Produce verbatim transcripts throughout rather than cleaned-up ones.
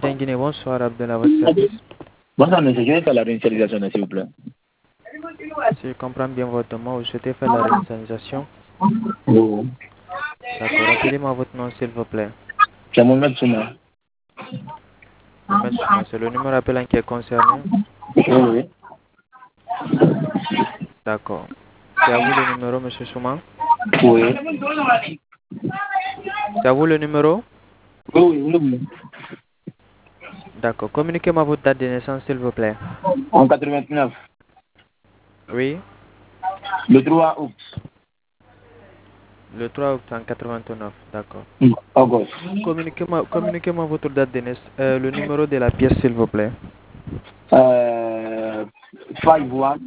Guinée, bonsoir Abdel, à votre service. Bonsoir monsieur, je vais faire la réinitialisation s'il vous plaît. Si je comprends bien votre mot, vous souhaitez faire la réinitialisation. Oui. D'accord, rappelez-moi votre nom s'il vous plaît. C'est Mohamed Souma. Mohamed Souma, c'est le numéro appelant qui est concerné. Oui, oui. D'accord. C'est à vous le numéro, monsieur Souma? Oui. C'est à vous le numéro? Oui, oui, oui. D'accord. Communiquez-moi votre date de naissance s'il vous plaît. En quatre-vingt-neuf. Oui. Le trois août. Le trois août en quatre-vingt-neuf, d'accord. August. Communiquez-moi communiquez-moi votre date de naissance, euh, le numéro de la pièce s'il vous plaît. Euh, cinq un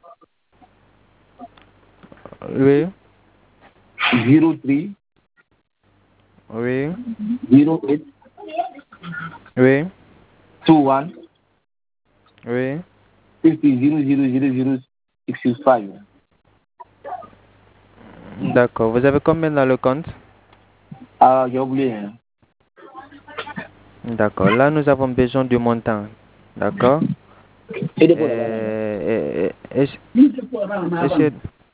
Oui. zéro trois Oui. zéro huit Oui. deux un Oui. cinq zéro zéro zéro zéro six cinq. D'accord. Vous avez combien dans le compte? Ah, j'ai oublié. Hein. D'accord. Là, nous avons besoin du montant. D'accord. Et de Et, et, et, et,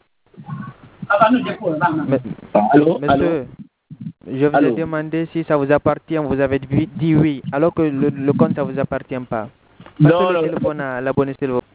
mais, Allô, allô, monsieur, je vous ai allô. demandé si ça vous appartient. Vous avez dit dit oui, alors que le, le compte, ça vous appartient pas. Passez Non, le non. téléphone à l'abonné s'il vous plaît.